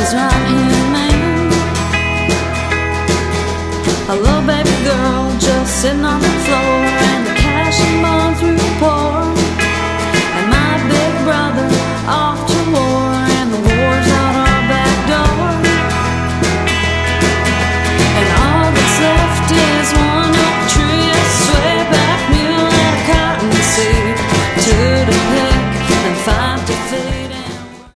He's right here, man. Hello, baby girl, just sitting on the floor.